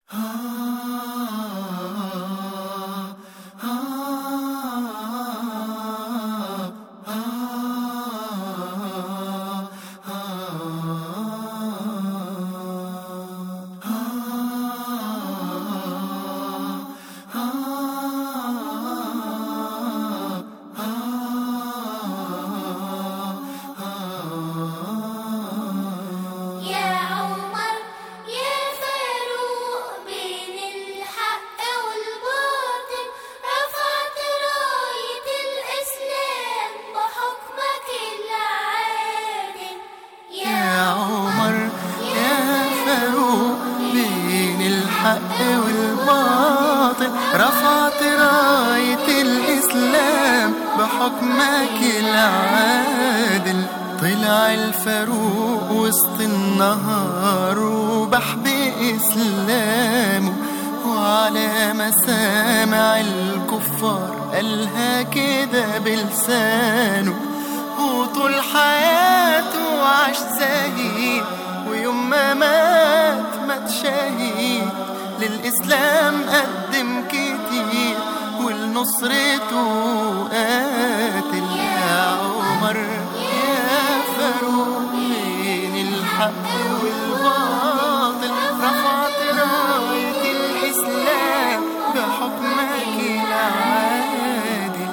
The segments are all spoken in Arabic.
الحق والباطل، رفعت راية الإسلام بحكمك العادل. طلع الفاروق وسط النهار وبح بإسلامه، وعلى مسامع الكفار قالها كده بلسانه. وطول حياته عاش زهيد، ويوم ما مات شهيد. للإسلام قدم كتير ولنصرته قاتل. يا عمر يا فاروق بين الحق والباطل، رفعت راية الإسلام بحكمك العادل.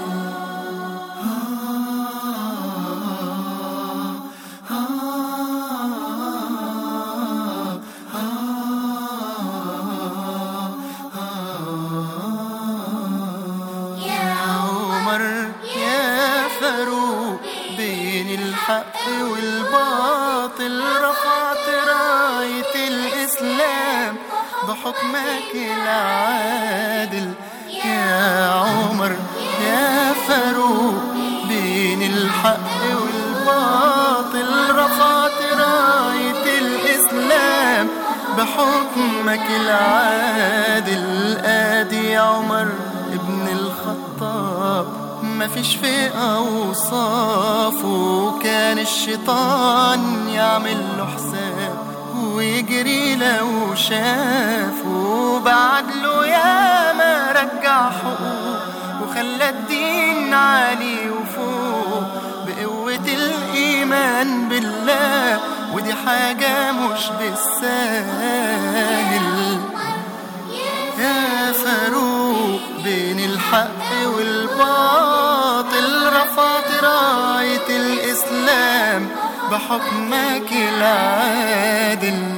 يا فاروق بين الحق والباطل، رفعت راية الإسلام بحكمك العادل. يا عمر يا فاروق بين الحق والباطل، رفعت راية الإسلام بحكمك العادل. آدي عمر ابن الخطاب مفيش في أوصافه، كان الشيطان يعمل له حساب ويجري لو شافه. بعدله ياما رجع حقوق وخلى الدين عالي وفوق بقوة الإيمان بالله، ودي حاجة مش بالساهل. يا فاروق بين الحق والباطل، رفعت راية الإسلام بحكمك العادل.